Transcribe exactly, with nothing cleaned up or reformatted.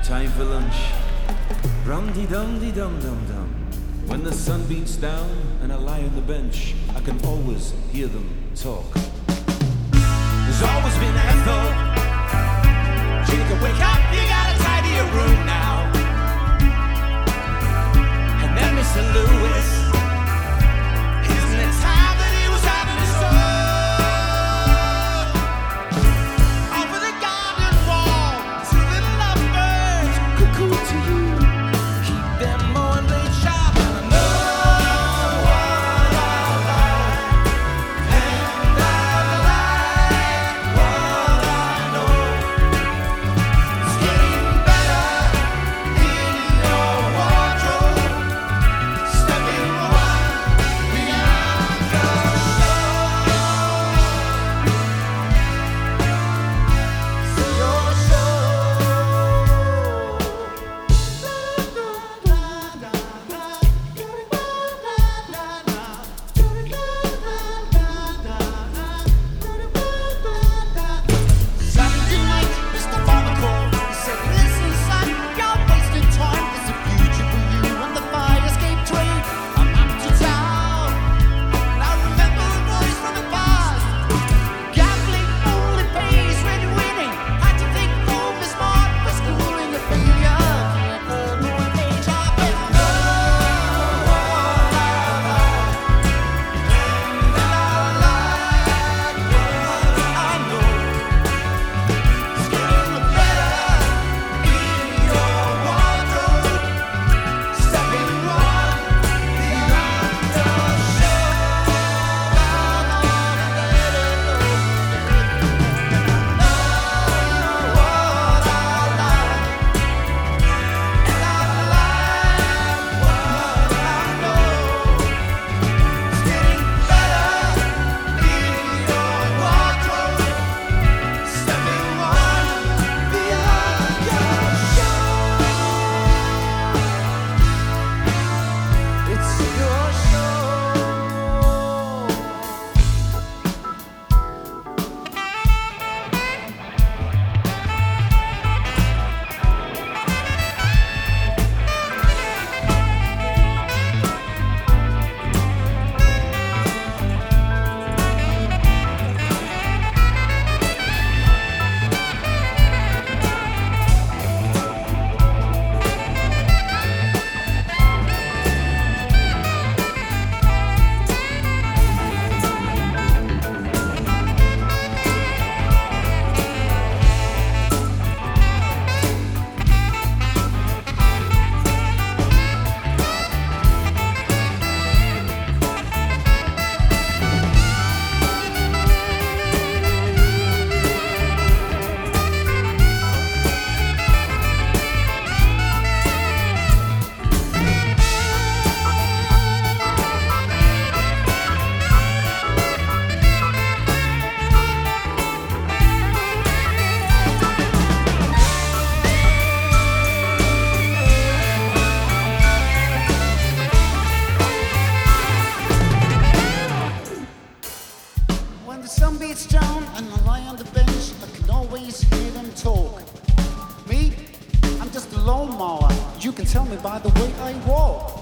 Time for lunch. Rum-de-dum-de-dum-dum-dum. When the sun beats down and I lie on the bench, I can always hear them talk. There's always been Ethel. Jacob, wake up, you gotta tidy your room now. And then Mister Lewis, isn't it time that he was having his fun? Over the garden wall, two little lovebirds, cuckoo to you. Keep them mowing late sharp. And I know what I like, and I like what I know. It's getting better in your wardrobe. Stepping one beyond the show. Your Saturday night, Mister Farmer called. He said, "Listen, son, you're wasting time. There's a future for you on the fire escape train. I'm up to town." And I remember a voice from the past. Gambling only pays when you're winning. Had to think home is smart for school in the failure. Can't earn more age, I bet I know what I like. And I like what I know. It's getting better in your wardrobe. Stepping one beyond the show. I'm gonna let it go. Know what I like, and I like what I know. It's getting better in your wardrobe. Stepping one beyond your show. It's your show. When the sun beats down and I lie on the bench, I can always hear them talk. Me, I'm just a lawnmower. You can tell me by the way I walk.